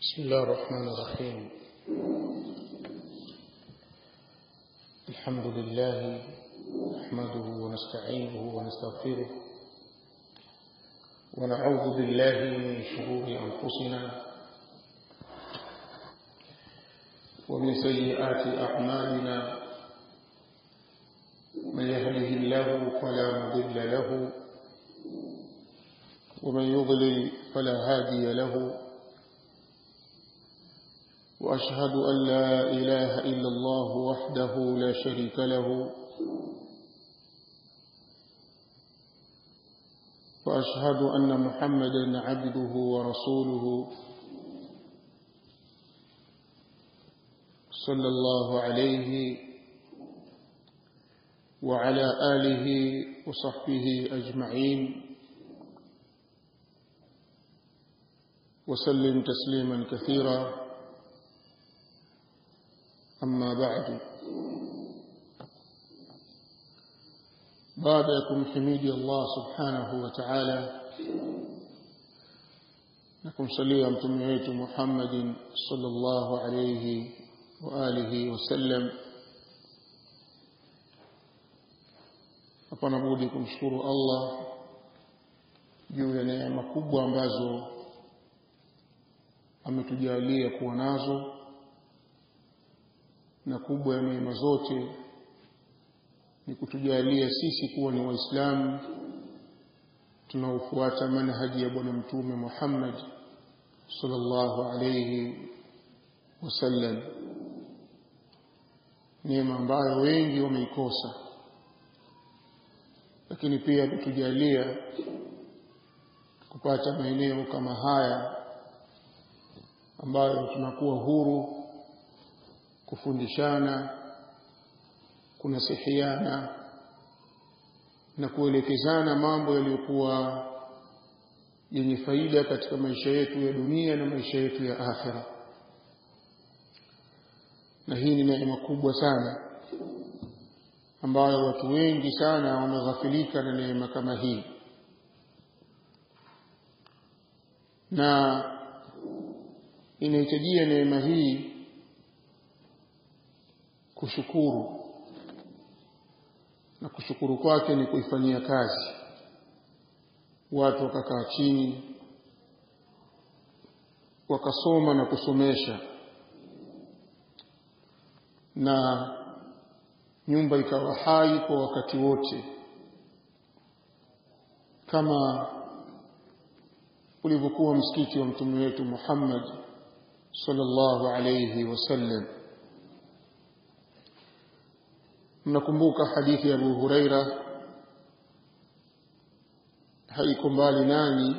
بسم الله الرحمن الرحيم. الحمد لله نحمده ونستعينه ونستغفره ونعوذ بالله من شرور أنفسنا ومن سيئات أعمالنا. من يهده الله فلا مضل له ومن يضلل فلا هادي له. وأشهد أن لا إله إلا الله وحده لا شريك له وأشهد أن محمدا عبده ورسوله صلى الله عليه وعلى آله وصحبه أجمعين وسلم تسليما كثيرا. أما بعد، بعدكم حميدي الله سبحانه وتعالى نكم صليا متميت محمد صلى الله عليه وآله وسلم. hapana budi kumshukuru Allah juu ya neema kubwa ambazo ametujalia kuwa nazo, na kubwa ya neema zote ni kutujalia sisi kuwa ni Waislamu tunaofuata manhaji ya Bwana Mtume Muhammad sallallahu alayhi wasallam, neema ambayo wengi wameikosa. Lakini pia kutujalia kupata maeneo kama haya ambayo tunakuwa huru kufundishana, kunasihiana na kuelekezana mambo yaliyokuwa yenye faida katika maisha yetu ya dunia na maisha yetu ya akhera. Na hii ni neema kubwa sana ambayo watu wengi sana wameghafilika na neema kama hii, na inahitajia neema hii kushukuru, na kushukuru kwake ni kuifanyia kazi. Watu wakakaa chini wakasoma na kusomesha, na nyumba ikawa hai kwa wakati wote, kama ulivyokuwa msikiti wa mtume wetu Muhammad sallallahu alayhi wasallam. Mnakumbuka hadithi ya Abu Huraira, haiko mbali nani,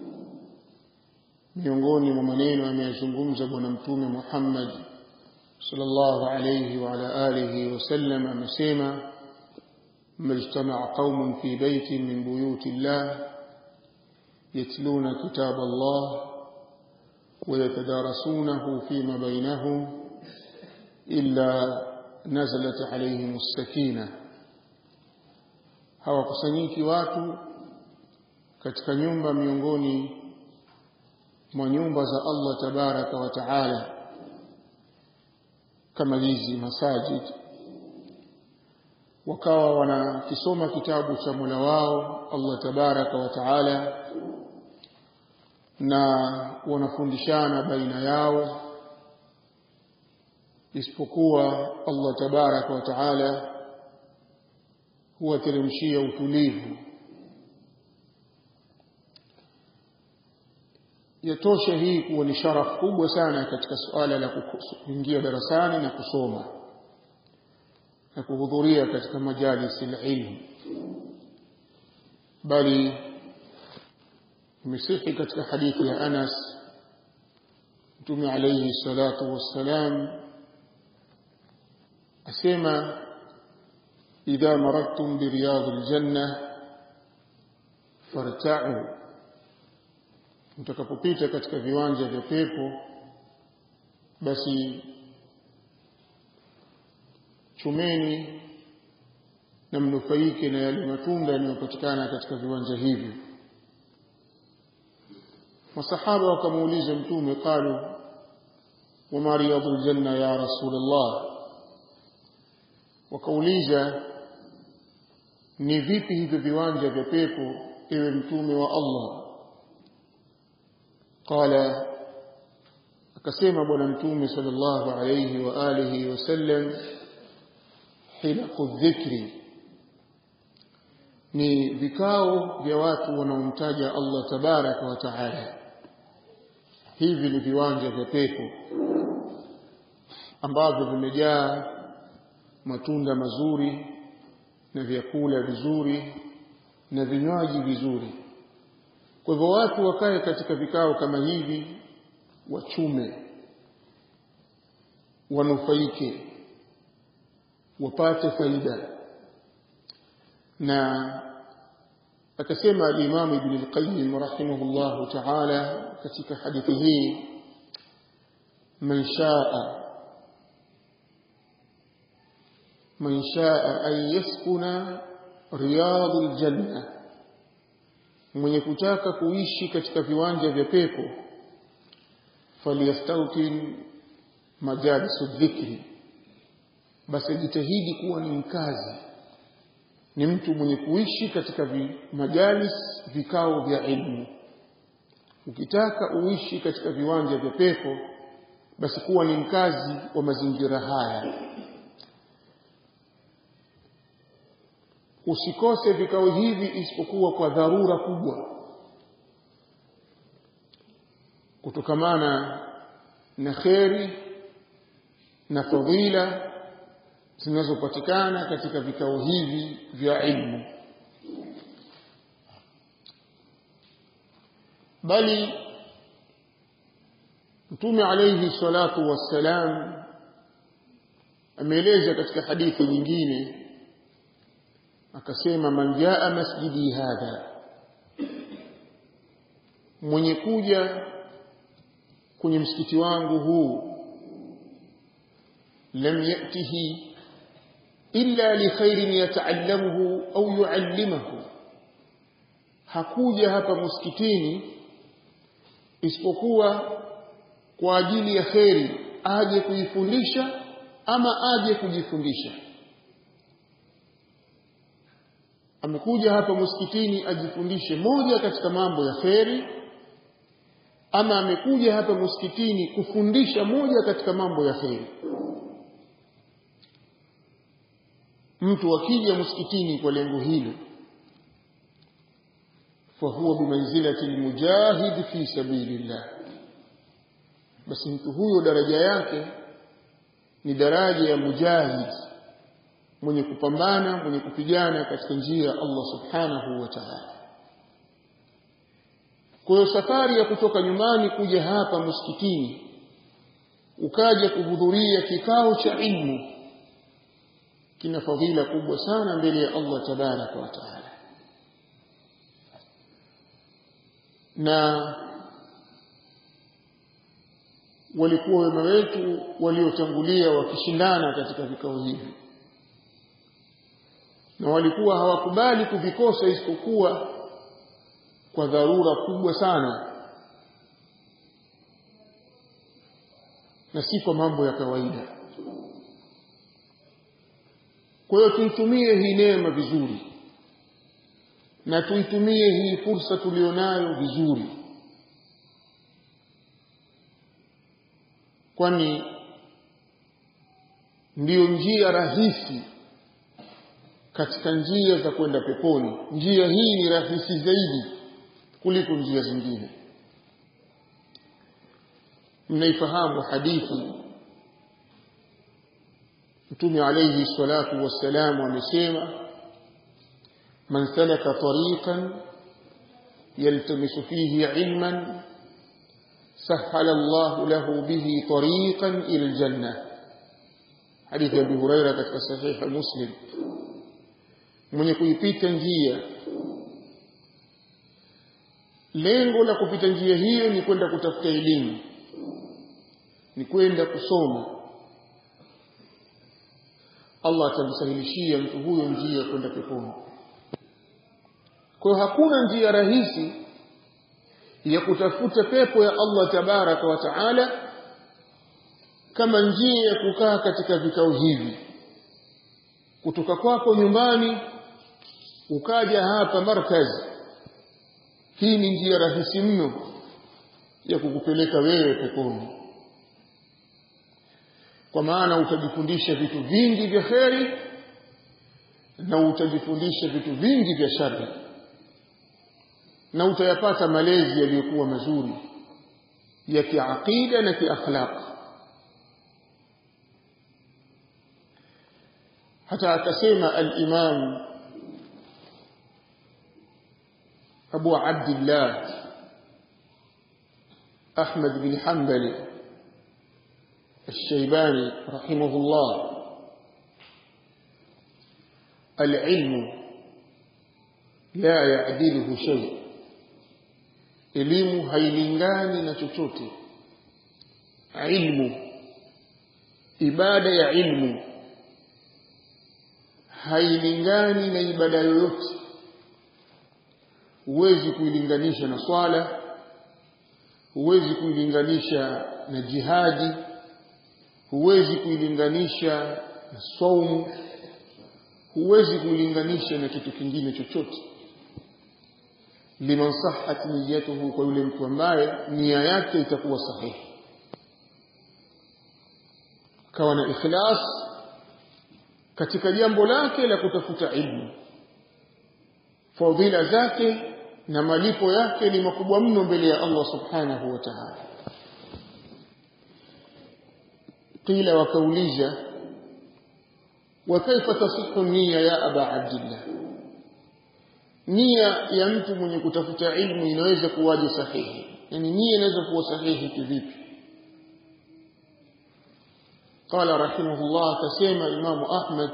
miongoni mwa maneno ameyazungumza Bwana Mtume Muhammad sallallahu alayhi wa ala alihi wasallam, amesema: majtama'a qaumun fi baytin min buyuti Allah yatluna kitab Allah wa yatadarasunahu fima bainahum illa nazalat alayhim as-sakina. Hawakusanyiki watu katika nyumba miongoni mwa nyumba za Allah tabaraka wa taala kama hizi masajid, wakawa wanakisoma kitabu cha Mola wao Allah tabaraka wa taala na wanafundishana baina yao, isipokuwa Allah tabaraka wa taala huwateremshia utulivu. Yatosha hii kuwa ni sharafu kubwa sana katika suala la kuingia darasani na kusoma na kuhudhuria katika majalisi ilmu, bali imesihi katika hadithi ya Anas, Mtume alayhi salatu wassalam asema: idha maradtum bi riyadil janna farta'u, mtakapopita katika viwanja vya pepo basi chumeni na mnufaike na yale matunda yanayopatikana katika viwanja hivi. Masahaba wakamuuliza Mtume, qalu wama riyadul janna ya Rasulullah, wakauliza ni vipi hivyo viwanja vya pepo ewe mtume wa Allah? Qala, akasema bwana mtume sallallahu alayhi wa alihi wasallam, hilaqu dhikri, ni vikao vya watu wanaomtaja Allah tabaraka wa taala. Hivi ni viwanja vya pepo ambavyo vimejaa matunda mazuri na vyakula vizuri na vinywaji vizuri. Kwa hivyo watu wakae katika vikao kama hivi, wachume, wanufaike, wapate faida. Na akasema al-Imam Ibn al-Qayyim rahimahullah ta'ala katika hadithi hii, man shaa an yaskuna riyadul janna, mwenye kutaka kuishi katika viwanja vya pepo, falyastawtin majalisu dhikri, basi jitahidi kuwa ni mkazi, ni mtu mwenye kuishi katika majalis, vikao vya ilmu. Ukitaka uishi katika viwanja vya pepo, basi kuwa ni mkazi wa mazingira haya. Usikose vikao hivi isipokuwa kwa dharura kubwa, kutokamana na kheri na fadhila zinazopatikana katika vikao hivi vya ilmu. Bali Mtume alayhi salatu wassalam ameeleza katika hadithi nyingine, akasema, man jaa masjidi hadha, mwenye kuja kwenye msikiti wangu huu, lam yatihi illa li khairin yata'allamuhu au yuallimuhu, hakuja hapa msikitini isipokuwa kwa ajili ya khairi, aje kuifundisha ama aje kujifundisha. Amekuja hapa msikitini ajifundishe moja katika mambo ya khairi, ama amekuja hapa msikitini kufundisha moja katika mambo ya khairi. Mtu akija msikitini kwa lengo hilo, fa huwa bimanzilati almujahid fi sabilillah, basi mtu huyo daraja yake ni daraja ya mujahid, mwenye kupambana, mwenye kupigana katika njia ya Allah subhanahu wa ta'ala. Kwa hiyo safari ya kutoka nyumbani kuja hapa msikitini ukaja kuhudhuria kikao cha ilmu kina fadhila kubwa sana mbele ya Allah tabaraka wa taala. Na walikuwa wema wetu waliotangulia wakishindana katika vikao hivi, na walikuwa hawakubali kuvikosa isipokuwa kwa dharura kubwa sana, na si kwa mambo ya kawaida. Kwa hiyo tuitumie hii neema vizuri, na tuitumie hii fursa tulionayo vizuri, kwani ndiyo njia rahisi katika njia za kwenda peponi. Njia hii ni rahisi zaidi kuliko njia zingine. Mnaifahamu hadithi, Mtume alayhi salatu wassalam amesema, man salaka tariqan yaltamisu fihi ilman sahala Allah lahu bihi tariqan ila aljanna. Hadithi ya Abu Hurairah katika sahih Muslim. Mwenye kuipita njia, lengo la kupita njia hiyo ni kwenda kutafuta elimu, ni kwenda kusoma, Allah atamsahilishia mtu huyo njia kwenda peponi. Kwa hiyo hakuna njia rahisi ya kutafuta pepo ya Allah tabaraka wa taala kama njia ya kukaa katika vikao hivi, kutoka kwako nyumbani ukaja hapa markazi. Hii ni njia rahisi mno ya kukupeleka wewe peponi, kwa maana utajifundisha vitu vingi vya kheri na utajifundisha vitu vingi vya shari, na utayapata malezi yaliyokuwa mazuri ya kiaqida na kiakhlaq. hata akasema al-Imam Abu Abdullah Ahmad bin Hanbali الشيباني رحمه الله: العلم لا يعدله شيء. elimu hailingani na chochote. Ilmu, ibada ya ilmu hailingani na ibada yoyote. Huwezi kuilinganisha na swala, huwezi kuilinganisha na jihadi, huwezi kuilinganisha na saumu, huwezi kuilinganisha na kitu kingine chochote. Liman sahhat niyyatuhu, kwa yule mtu ambaye nia yake itakuwa sahihi, kawa na ikhlas katika jambo lake la kutafuta ilmu. Fadhila zake na malipo yake ni makubwa mno mbele ya Allah subhanahu wa ta'ala. Qila, wakauliza, wa kaifa tasihhu niyya ya Aba Abdillah, nia ya mtu mwenye kutafuta ilmu inaweza kuwaje sahihi? Yani nia inaweza kuwa sahihi kivipi? Qala rahimahullah, kasema Imam Ahmad,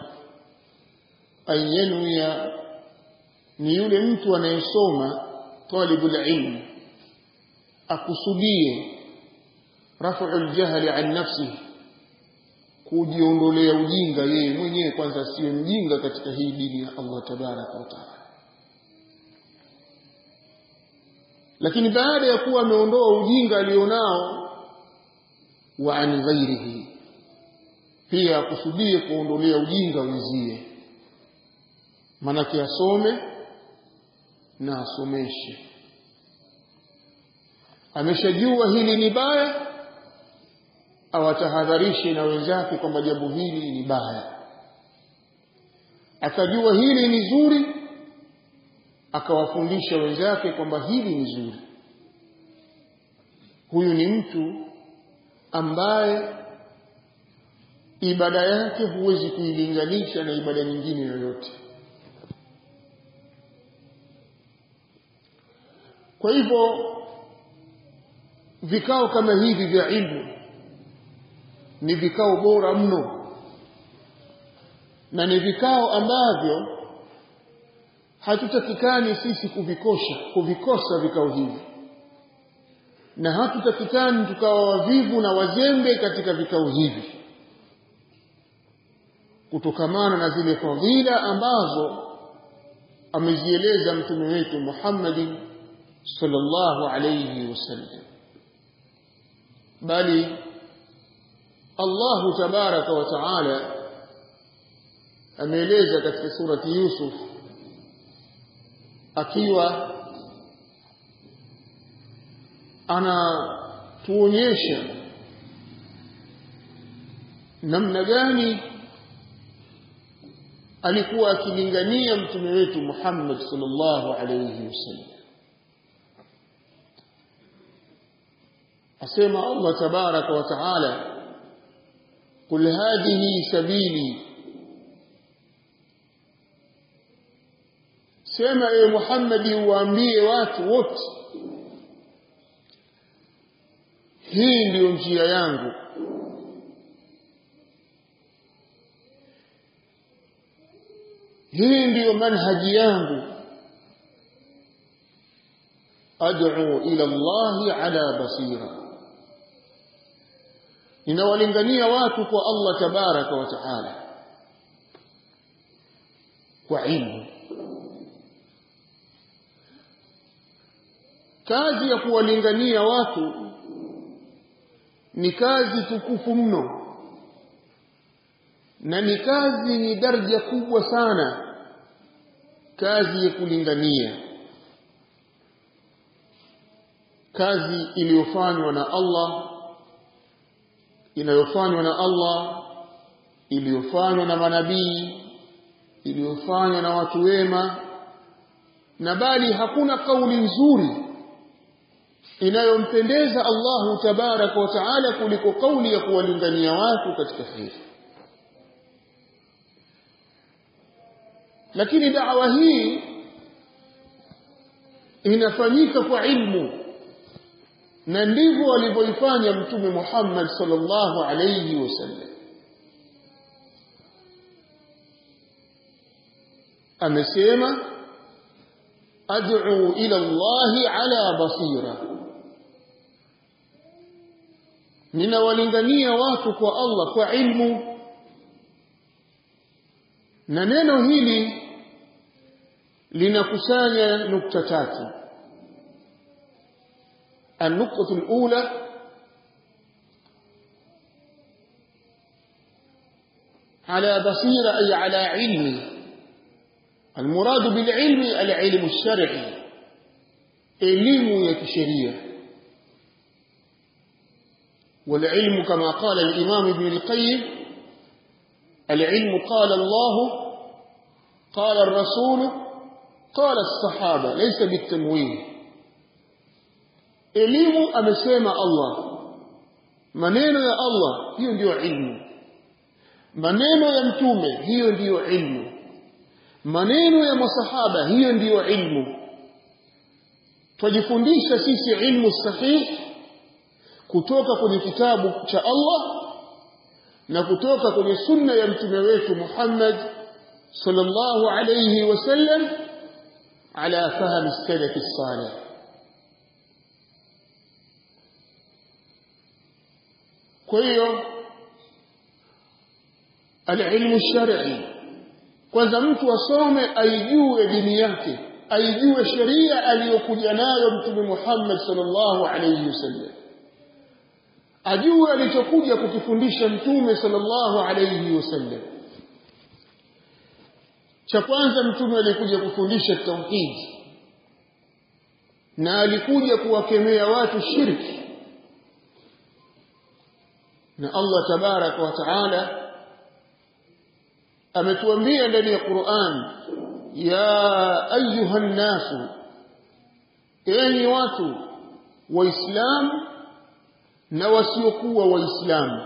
ayyanwiya, ni yule mtu anayesoma, talibul ilm, akusudie raf'ul jahli an nafsihi, kujiondolea ujinga yeye mwenyewe, kwanza asiwe mjinga katika hii dini ya Allah tabaraka wa taala. Lakini baada ya kuwa ameondoa ujinga alionao, wa an ghairihi, pia akusudie kuondolea ujinga wenzie. Manake asome na asomeshe. Ameshajua hili ni baya, awatahadharishe na wenzake kwamba jambo hili ni baya. Akajua hili ni zuri, akawafundisha wenzake kwamba hili ni zuri. Huyu ni mtu ambaye ibada yake huwezi kuilinganisha na ibada nyingine yoyote. Kwa hivyo vikao kama hivi vya ilmu ni vikao bora mno, na ni vikao ambavyo hatutakikani sisi kuvikosa vikao hivi, na hatutakikani tukawa wavivu na wazembe katika vikao hivi, kutokamana na zile fadhila ambazo amezieleza mtume wetu Muhammad sallallahu alayhi wasallam. Bali Allah tabaraka wa taala ameeleza katika surati Yusuf, akiwa anatuonyesha namna gani alikuwa akilingania mtume wetu Muhammad sallallahu alayhi wasallam. asema Allah tabaraka wa taala, qul hadhihi sabili, sema ewe Muhammad, uwaambie watu wote, hii ndiyo njia yangu, hii ndiyo manhaji yangu, ad'u ila Allah ala basira, ninawalingania watu kwa Allah tabaraka wa taala kwa ilmu. Kazi ya kuwalingania watu ni kazi tukufu mno, na ni kazi ni daraja kubwa sana, kazi ya kulingania, kazi iliyofanywa na Allah, inayofanywa na Allah, iliyofanywa na manabii, iliyofanywa na watu wema, na bali hakuna kauli nzuri inayompendeza Allahu tabaraka wa taala kuliko kauli ya kuwalingania watu katika kheri. Lakini da'wa hii inafanyika kwa ilmu, na ndivyo alivyoifanya Mtume Muhammad sallallahu alayhi wasallam. Amesema ad'u ila Allahi ala basira, ninawalingania watu kwa Allah kwa ilmu. Na neno hili linakusanya nukta tatu. النقطة الأولى على بصيرة أي على علم. المراد بالعلم العلم الشرعي، علم يكشرية. والعلم كما قال الإمام ابن القيم العلم قال الله قال الرسول قال الصحابة، ليس بالتمويه. elimu amesema Allah, maneno ya Allah hiyo ndio ilmu, maneno ya mtume hiyo ndio ilmu, maneno ya masahaba hiyo ndio ilmu. Tujifundisha sisi ilmu sahihi kutoka kwenye kitabu cha Allah na kutoka kwenye sunna ya mtume wetu Muhammad sallallahu alayhi wasallam ala fahm as-salaf as-salih. Kwa hiyo al-ilmu shar'i, kwanza mtu asome aijue dini yake, aijue sheria aliyokuja nayo mtume Muhammad sallallahu alayhi wasallam, ajue alichokuja kukifundisha mtume sallallahu alayhi wasallam. Cha kwanza, mtume alikuja kufundisha tauhid, na alikuja kuwakemea watu shirki. Na Allah tabaraka wa taala ametuambia ndani ya Qur'an, ya ayuhan nasu, enyi watu waislamu na wasiokuwa waislamu,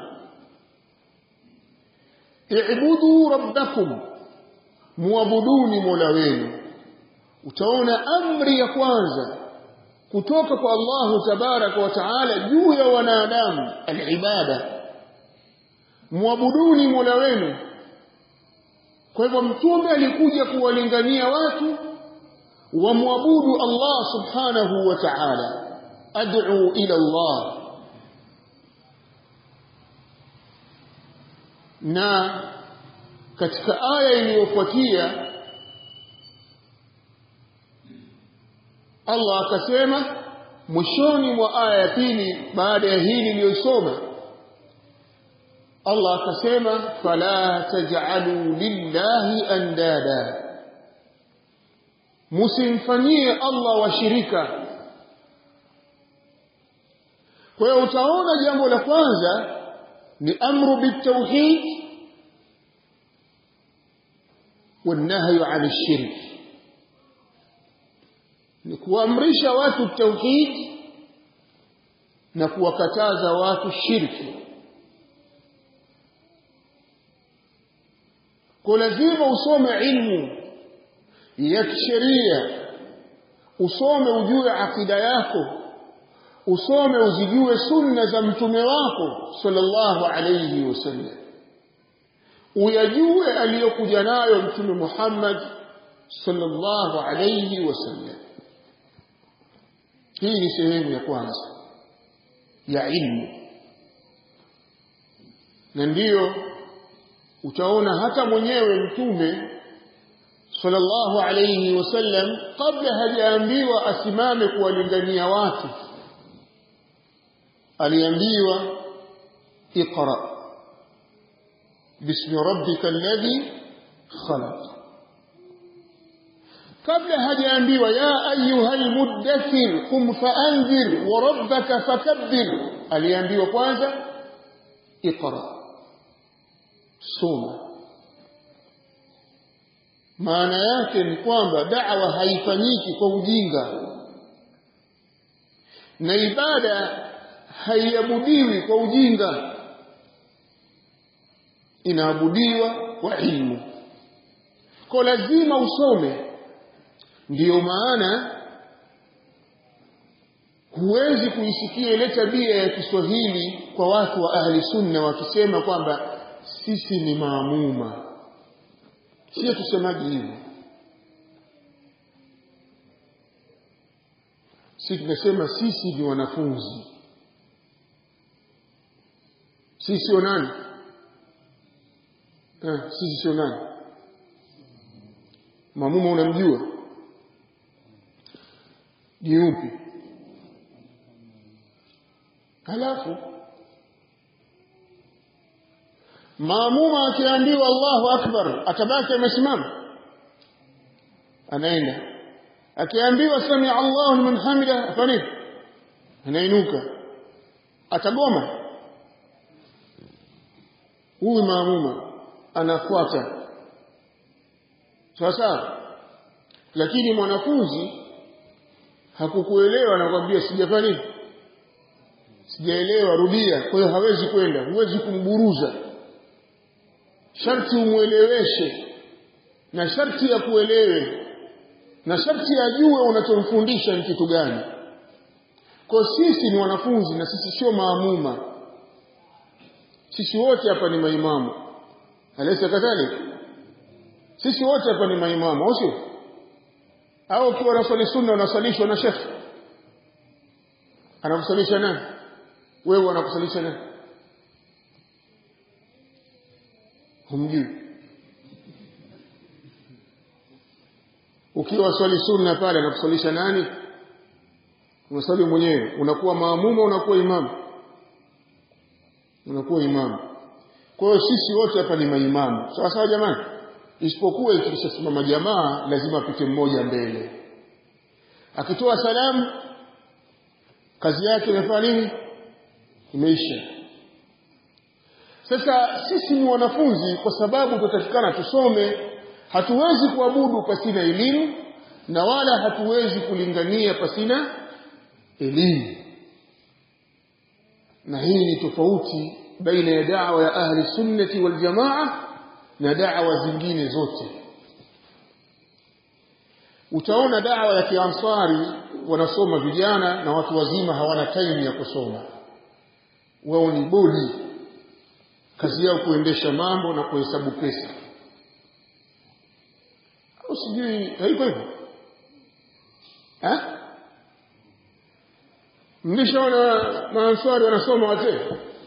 i'budu rabbakum, muabuduni mola wenu. Utaona amri ya kwanza kutoka kwa Allahu tabaraka wa taala juu ya wanadamu, al-ibada, muabuduni mola wenu. Kwa hivyo mtume alikuja kuwalingania watu wamwabudu Allah subhanahu wa ta'ala, ad'u ila Allah. Na katika aya iliyofuatia Allah akasema mwishoni mwa aya ya pili baada ya hili niliyosoma, Allah akasema fala taj'alu lillahi andada, musimfanyie Allah washirika. Kwa hiyo utaona jambo la kwanza ni amru bitauhid والنهي عن الشرك, ni kuamrisha watu tauhid na kuwakataza watu shirki. Kwa lazima usome ilmu ya kisheria, usome ujue akida yako, usome uzijue sunna za mtume wako sallallahu alayhi wasallam, uyajue aliyokuja nayo mtume Muhammad sallallahu alayhi wasallam. Hii ni sehemu ya kwanza ya ilmu, na ndiyo utaona hata mwenyewe mtume sallallahu alayhi wasallam kabla hajaambiwa asimame kuwalingania watu, aliambiwa اقرأ باسم ربك الذي خلق. قبل hajaambiwa ya ayyuhal muddathir qum fa'anzir wa rabbaka fakabbir, aliambiwa kwanza iqra, soma. Maana yake ni kwamba da'wa haifanyiki kwa ujinga na ibada haiabudiwi kwa ujinga, inaabudiwa kwa ilmu. Kwa lazima usome. Ndiyo maana huwezi kuisikia ile tabia ya Kiswahili kwa watu wa ahli sunna wakisema kwamba sisi ni maamuma. Sio tusemaji hivyo. Sisi tunasema sisi ni wanafunzi. Sisi sio nani? Sisi sio nani? Maamuma unamjua? Ni upi? Halafu maamuma akiambiwa Allahu Akbar atabaki amesimama? Anaenda. Akiambiwa sami Allahu liman hamida afanye? Anainuka. Atagoma? Huyu maamuma anafuata. Sasa lakini mwanafunzi hakukuelewa, anakuambia sijafanya, sijaelewa, rudia. Kwa hiyo hawezi kwenda, huwezi kumburuza. Sharti umueleweshe, na sharti ya kuelewe, na sharti ajue unachomfundisha ni kitu gani. Kwa sisi ni wanafunzi na sisi sio maamuma. Sisi wote hapa ni maimamu. Alaysa kadhalika? Sisi wote hapa ni maimamu, au sio? Au kwa unasali sunna unasalishwa na shekhi. Anakusalisha nani? Wewe unakusalisha nani? Humjui. Ukiwa swali sunna pale anakusalisha nani? Unasali mwenyewe. Unakuwa maamuma, unakuwa imamu. Unakuwa imamu. Kwa hiyo sisi wote hapa ni maimamu. Sawa sawa jamani? Isipokuwa ikishasimama jamaa lazima apite mmoja mbele. Akitoa salamu kazi yake imefanya nini? Imeisha. Sasa sisi ni wanafunzi kwa sababu tutatakikana tusome. Hatuwezi kuabudu pasina elimu na wala hatuwezi kulingania pasina elimu. Na hii ni tofauti baina ya da'wa ya ahli sunnati wal jamaa na da'wa zingine zote. Utaona da'wa ya Kiansari wanasoma vijana na watu wazima hawana time ya kusoma. Wao ni bodi, kazi yao kuendesha mambo na kuhesabu pesa. Au sijui haiko hivyo? Mlishaona maansari wanasoma wazee?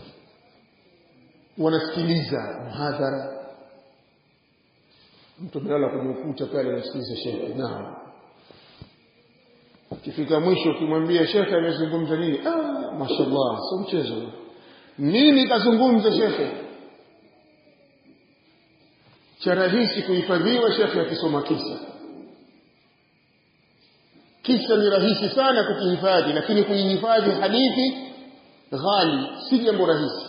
Wanasikiliza muhadhara. Mtu amelala kwenye ukuta pale anasikiliza shekhi. Naam. Kifika mwisho ukimwambia shekhi amezungumza nini? Mashallah, sio mchezo. Nini kazungumza shekhi? Cha rahisi kuhifadhiwa shekhi akisoma kisa. Kisa ni rahisi sana kukihifadhi, lakini kuihifadhi hadithi ghali, si jambo rahisi.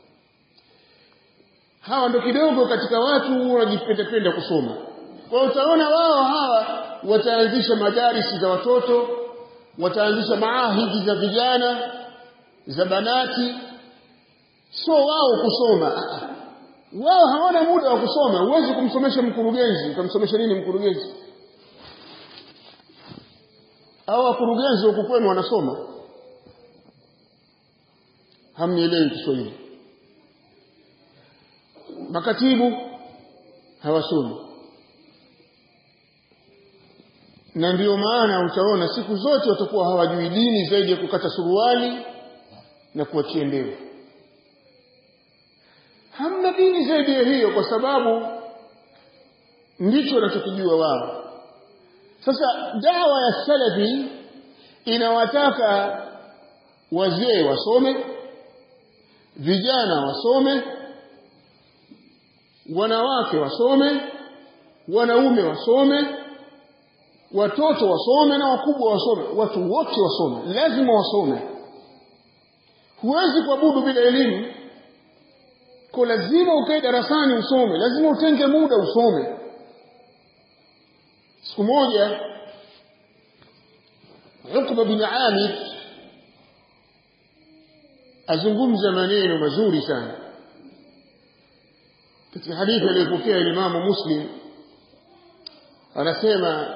Hawa ndo kidogo katika watu wanajipenda kusoma. Kwa hiyo utaona wao hawa wataanzisha madarisi za watoto, wataanzisha maahidi za vijana, za banati. So wao kusoma. Wao hawana muda wa kusoma. Huwezi kumsomesha mkurugenzi. Utamsomesha nini mkurugenzi? Au wakurugenzi huko kwenu wanasoma? Hamnielewi Kiswahili. Makatibu hawasomi. Na ndio maana utaona siku zote watakuwa hawajui dini zaidi ya kukata suruali na kuachia ndevu. Hamna dini zaidi ya hiyo kwa sababu ndicho wanachokijua wao. Sasa dawa ya salafi inawataka wazee wasome, vijana wasome, wanawake wasome, wanaume wasome, watoto wasome na wakubwa wasome, watu wote wasome, lazima wasome. Huwezi kuabudu bila elimu. Kwa lazima ukae darasani usome, lazima utenge muda usome. Siku moja Uqba bin Amir azungumza maneno mazuri sana katika hadithi aliyopokea Imam Muslim. Anasema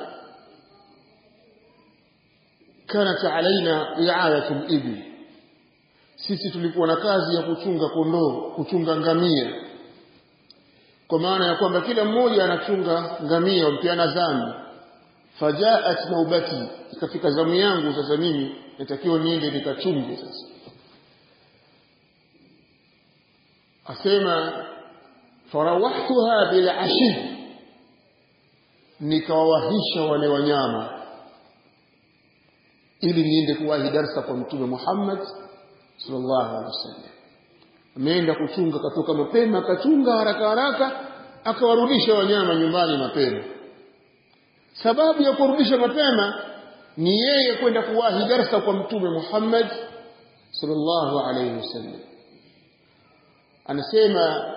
kanat alaina ri'ayatu al-ibil, sisi tulikuwa na kazi ya kuchunga kondoo, kuchunga ngamia, kwa maana ya kwamba kila mmoja anachunga ngamia, mpiana zamu. Fajaat naubati, ikafika zamu yangu sasa, mimi natakiwa niende nikachunge. Sasa asema farawahtuha bil ashi, nikawahisha wale wanyama ili niende kuwahi darasa kwa Mtume Muhammad sallallahu alaihi wasallam. Ameenda kuchunga, katoka mapema, akachunga haraka haraka, akawarudisha wanyama nyumbani mapema. Sababu ya kurudisha mapema ni yeye kwenda kuwahi darasa kwa Mtume Muhammad sallallahu alaihi wasallam. Anasema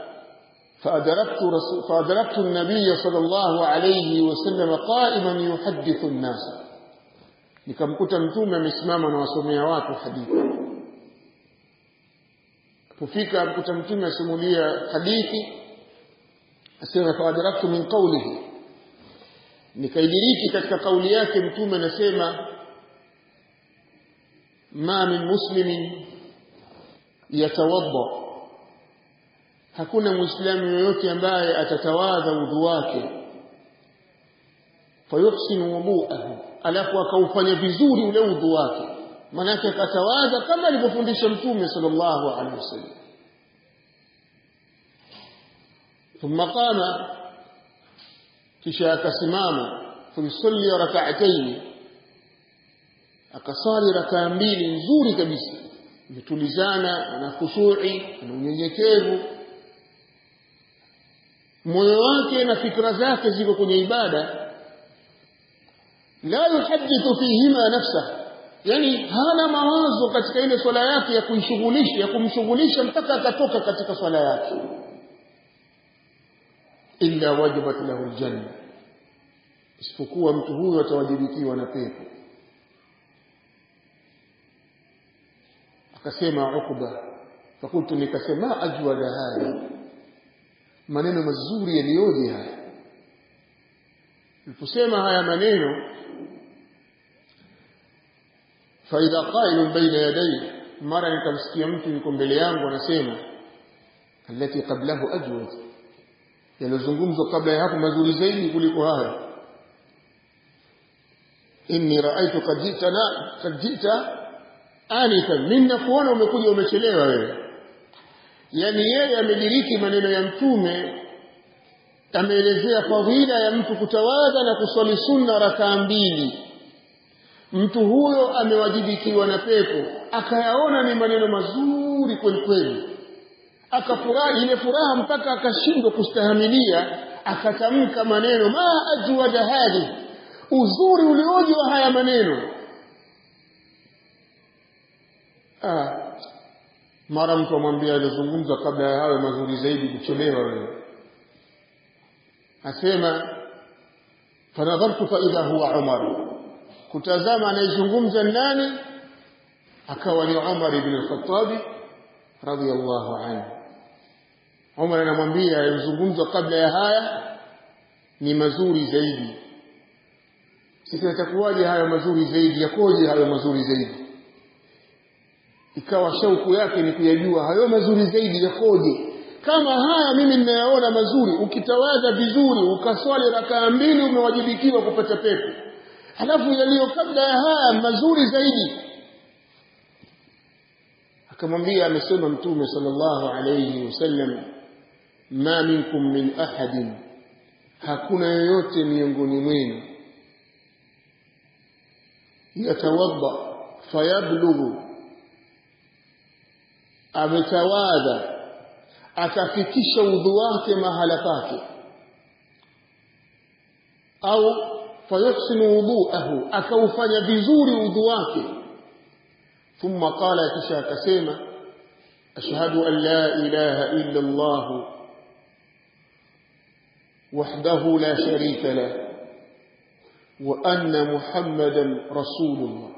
فأدركت النبي صلى الله عليه وسلم قائما يحدث الناس, nikamkuta Mtume amesimama na wasomea watu hadithi. Kufika mkuta Mtume asimulia hadithi, asema faadraktu min qawlihi, nikaidiriki katika kauli yake. Mtume anasema ma min muslimin yatawadda, hakuna muislamu yoyote ambaye atatawadha udhu wake, fayuhsinu wudu'ahu, alafu akaufanya vizuri ule udhu wake, maana yake akatawadha kama alivyofundisha Mtume sallallahu alaihi wasallam. Thumma qama, kisha akasimama, yusalli rak'atayn, akasali rakaa mbili nzuri kabisa, vitulizana na khushu'i na unyenyekevu, moyo wake na fikra zake ziko kwenye ibada. La yuhaddithu fihima nafsahu, yani hana mawazo katika ile swala yake ya kuishughulisha, ya kumshughulisha mpaka akatoka katika swala yake. Illa wajibat lahu aljanna, isipokuwa mtu huyo atawajibikiwa na pepo. Akasema Uqba, fakultu, nikasema ajwada haya, maneno mazuri yaliyoje haya. Niliposema haya maneno, faidha qailun baina yadayhi, mara nikamsikia mtu yuko mbele yangu anasema allati qablahu ajwad, yalozungumzwa kabla ya hapo mazuri zaidi kuliko haya. Inni ra'aytu qad jita anifa, minna kuona umekuja umechelewa wewe. Yani yeye amediriki maneno ya Mtume, ameelezea fadhila ya mtu kutawadha na kuswali sunna rakaa mbili. Mtu huyo amewajibikiwa na pepo, akayaona ni maneno mazuri kweli kweli, akafurahi ile furaha mpaka akashindwa kustahimilia, akatamka maneno ma ajwada hadi, uzuri ulioje wa haya maneno. Mara mtu amwambia alizungumza kabla ya hayo mazuri zaidi, kuchelewa wewe. Asema fanadhartu fa idha huwa Umar, kutazama anayezungumza nani, akawa ni Umar ibn al-Khattab radiyallahu anhu. Umar anamwambia alizungumza kabla ya haya ni mazuri zaidi. Sisi atakuwaje hayo mazuri zaidi, yakoje hayo mazuri zaidi? Ikawa shauku yake ni kuyajua hayo mazuri zaidi yakoje. Kama haya mimi ninayaona mazuri, ukitawadha vizuri, ukaswali rakaa mbili, umewajibikiwa kupata pepo. Halafu yaliyo kabla ya haya mazuri zaidi. Akamwambia, amesema Mtume sallallahu alayhi wasallam, ma minkum min ahadin, hakuna yoyote miongoni mwenu, yatawadda fayablughu ametawadha akafikisha udhu wake mahala pake, au fayuhsinu wudu'ahu, akaufanya vizuri udhu wake, thumma qala, kisha akasema ashhadu an la ilaha illa Allah wahdahu la sharika lah wa anna Muhammadan rasulullah,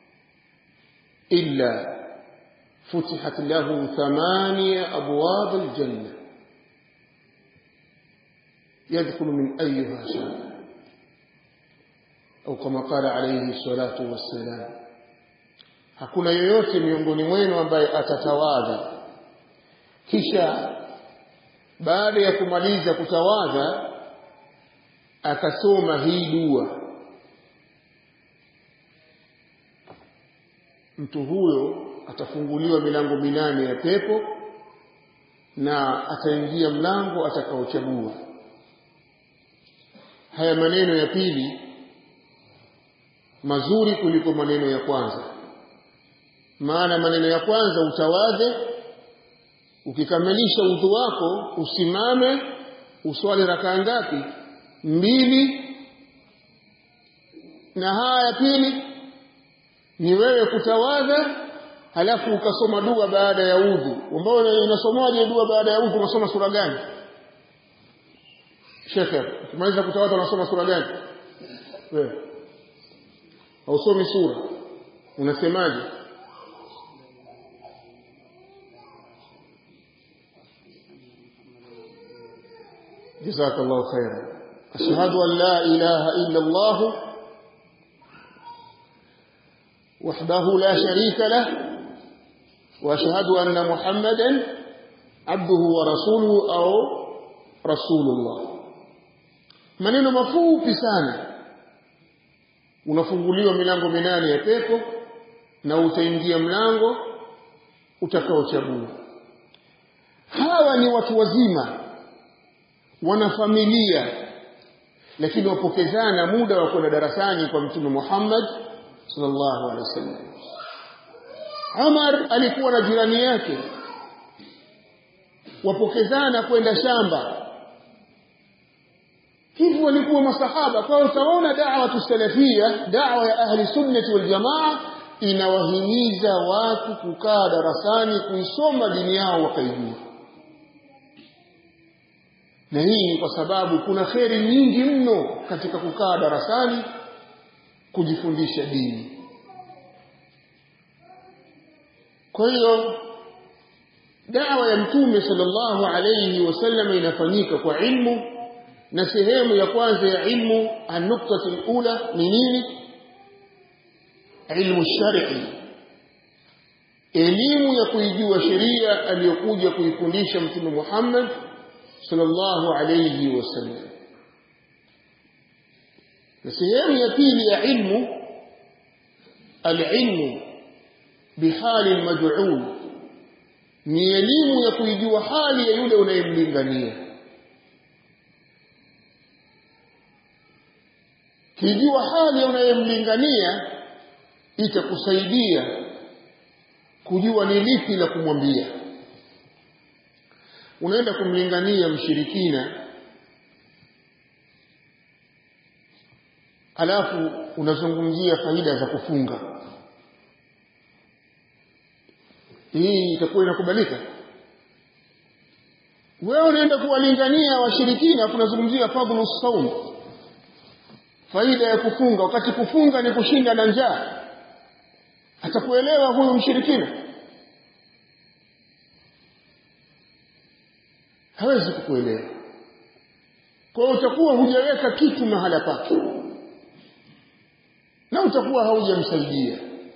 illa فتحت له 8 أبواب الجنة يدخل من أيها شاء، أو كما قال عليه الصلاة والسلام. hakuna yoyote miongoni mwenu ambaye atatawadha kisha baada ya kumaliza kutawadha akasoma hii dua, mtu huyo atafunguliwa milango 8 ya pepo na ataingia mlango atakaochagua. Haya maneno ya pili mazuri kuliko maneno ya kwanza. Maana maneno ya kwanza utawadhe, ukikamilisha udhu wako usimame uswali rakaa ngapi? 2. na haya ya pili ni wewe kutawadha halafu ukasoma dua baada ya udhu. Ambao inasomaje dua baada ya udhu? Unasoma sura gani? Sheikh, ukimaliza kutawadha unasoma sura gani? Wewe hausomi sura, unasemaje? Jazakallahu khairan. Ashhadu an la ilaha illa Allah wahdahu la sharika lah واشهد ان محمدا عبده ورسوله au rasulullah. Maneno mafupi sana, unafunguliwa milango 8 ya pepo na utaingia mlango utakaochagua. Hawa ni watu wazima, wana familia, lakini wapokezana muda wa kwenda darasani kwa Mtume Muhammad sallallahu alaihi wasallam. Umar alikuwa na jirani yake, wapokezana kwenda shamba. Hivyo walikuwa masahaba. Kwa utaona da'wa salafia, da'wa ya ahli sunnati wal jamaa inawahimiza watu kukaa darasani kuisoma dini yao wakaijua. Na hii ni kwa sababu kuna kheri nyingi mno katika kukaa darasani kujifundisha dini. Kwa hiyo da'wa ya Mtume sallallahu alayhi wasallam inafanyika kwa ilmu, na sehemu ya kwanza ya ilmu, an-nuqtatu al-ula ni nini? Ilmu shar'i, elimu ya kuijua sheria aliyokuja kuifundisha Mtume Muhammad sallallahu alayhi wasallam. Na sehemu ya pili ya ilmu, al-ilmu bihali al-mad'u, ni elimu ya kuijua hali ya yule unayemlingania. Kijua hali ya unayemlingania itakusaidia kujua ni lipi la kumwambia. Unaenda kumlingania mshirikina, alafu unazungumzia faida za kufunga. Hii itakuwa inakubalika? Wewe unaenda kuwalingania washirikina, unazungumzia fadhlu saum, faida ya kufunga, wakati kufunga ni kushinda na njaa. Atakuelewa huyu mshirikina? Hawezi kukuelewa. Kwa hiyo utakuwa hujaweka kitu mahala pake na utakuwa haujamsaidia.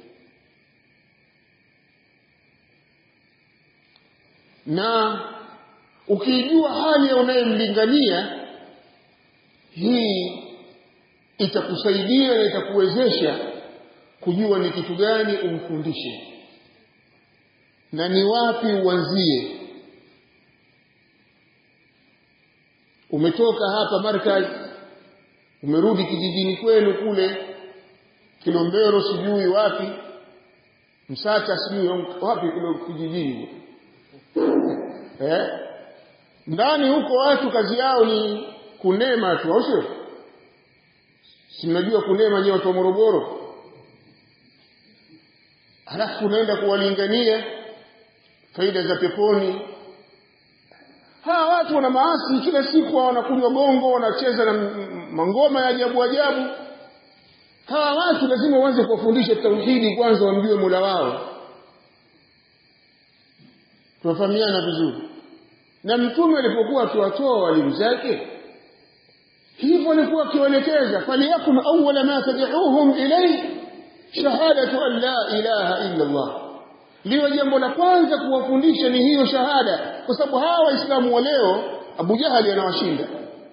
Na ukijua hali ya unayemlingania, hii itakusaidia na itakuwezesha kujua ni kitu gani umfundishe na ni wapi uanzie. Umetoka hapa Markaz, umerudi kijijini kwenu kule Kilombero, sijui wapi, Msata, sijui wapi kule kijijini, Ndani huko watu kazi yao ni kunema tu, au sio? Si mnajua kunema nyewe watu wa Morogoro? Halafu unaenda kuwalingania faida za peponi. Hawa watu wana maasi kila siku, wanakunywa bongo, wanacheza na mangoma ya ajabu ajabu. Hawa watu lazima uanze kuwafundisha tauhidi kwanza, wamjue Mola wao. Tunafahamiana vizuri. Na Mtume alipokuwa akiwatoa walimu zake, hivyo alikuwa akiwaelekeza, faliyakun awwala ma tad'uuhum ilayhi shahadatu an la ilaha illa Allah. Liwe jambo la kwanza kuwafundisha ni hiyo shahada, kwa sababu hawa Waislamu wa leo Abu Jahali anawashinda.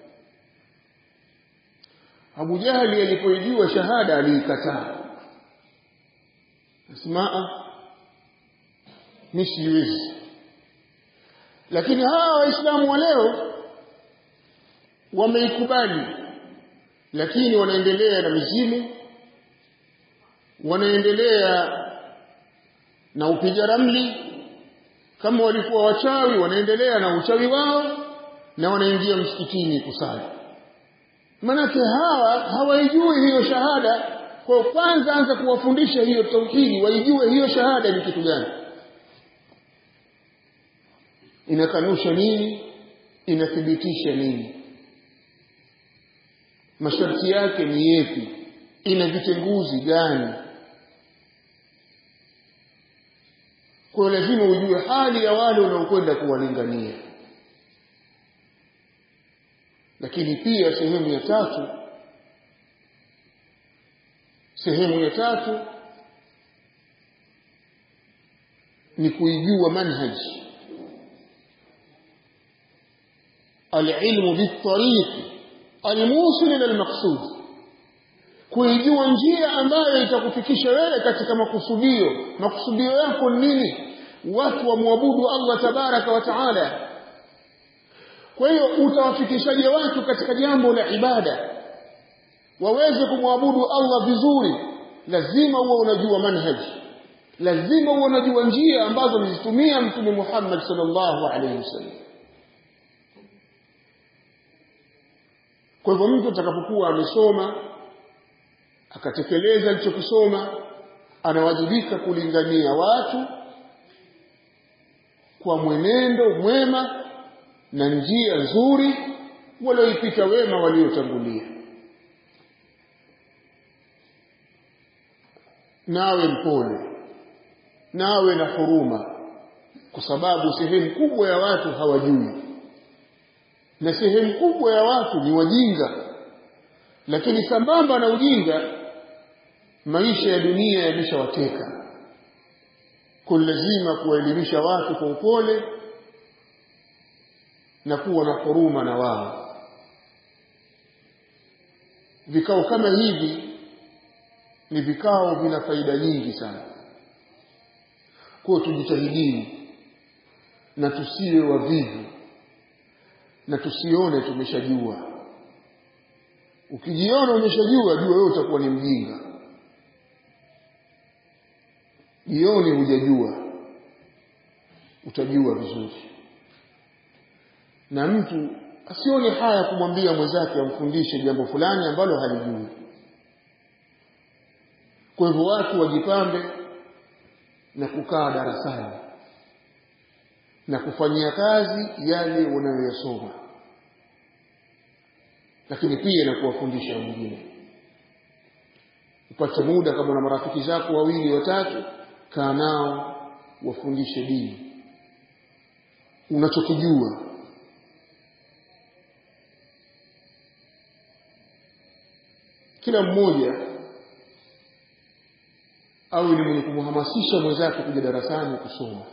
Abu Jahali alipoijua shahada aliikataa. Asmaa misiwezi. Lakini hawa Waislamu wa leo wameikubali, lakini wanaendelea na mizimu, wanaendelea na upiga ramli. Kama walikuwa wachawi, wanaendelea na uchawi wao, na wanaingia msikitini kusali. Manake hawa hawaijui hiyo shahada. Kwa kwanza anza kuwafundisha hiyo tauhidi, waijue hiyo shahada ni kitu gani, inakanusha nini, inathibitisha nini, masharti yake ni yapi, ina vitenguzi gani. Kwa lazima ujue hali ya wale unaokwenda kuwalingania. Lakini pia sehemu ya tatu ni kuijua manhaji, العلم بالطريق الموصل الى المقصود, kuijua njia ambayo itakufikisha wewe katika makusudio yako nini, watu wamwabudu Allah tabaraka wa taala. Kwa hiyo utawafikishaje watu katika jambo la ibada waweze kumwabudu Allah vizuri? Lazima uwe unajua manhaji, lazima uwe unajua njia ambazo alizitumia Mtume Muhammad sallallahu alaihi wasallam. Kwa hivyo mtu atakapokuwa amesoma akatekeleza alichokisoma, anawajibika kulingania watu kwa mwenendo mwema na njia nzuri walioipita wema waliotangulia. Nawe mpole, nawe na huruma, kwa sababu sehemu kubwa ya watu hawajui, na sehemu kubwa ya watu ni wajinga. Lakini sambamba na ujinga, maisha ya dunia yameshawateka. Kwa lazima kuwaelimisha watu kwa upole na kuwa na huruma na wao. Vikao kama hivi ni vikao vina faida nyingi sana. Kwa tujitahidini na tusiwe wavivu, na tusione tumeshajua. Ukijiona umeshajua, jua wewe utakuwa ni mjinga. Jioni hujajua, utajua vizuri. Na mtu asione haya kumwambia mwenzake amfundishe jambo fulani ambalo halijui. Kwa hivyo watu wajipambe na kukaa darasani na kufanyia kazi yale wanayoyasoma, lakini pia na kuwafundisha wengine. Upate muda kama na marafiki zako 2 watatu, kaa nao wafundishe dini unachokijua. Kila mmoja awe ni mwenye kumhamasisha mwenzake kuja darasani kusoma.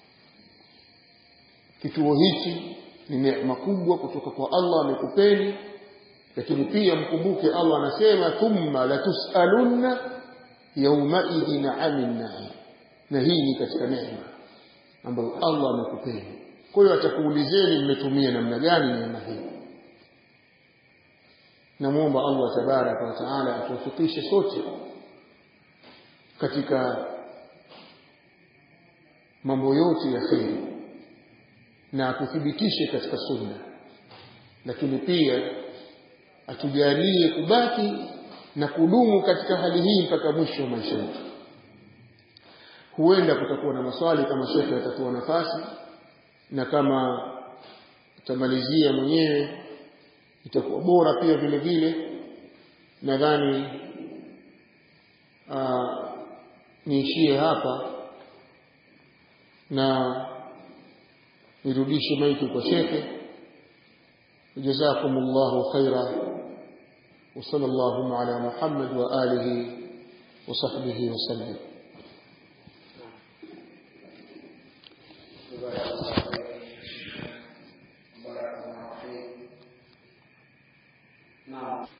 Kituo hichi ni neema kubwa kutoka kwa Allah amekupeni, lakini pia mkumbuke Allah anasema thumma latusalunna yawmaidhin 'anil na'im, na hii ni katika neema ambayo Allah amekupeni. Kwa hiyo atakuulizeni mmetumia namna gani neema hii. Namuomba Allah tabaraka wa taala atuwafikishe sote katika mambo yote ya kheri, na atuthibitishe katika sunna, lakini pia atujalie kubaki na kudumu katika hali hii mpaka mwisho wa maisha yetu. Huenda kutakuwa na maswali kama shekhe atatoa nafasi, na kama utamalizia mwenyewe itakuwa bora pia vile vile. Nadhani niishie hapa na nirudishe maiki kwa shekhe. Jazakumullahu khaira wa sallallahu ala Muhammad wa alihi wa sahbihi wa sallam.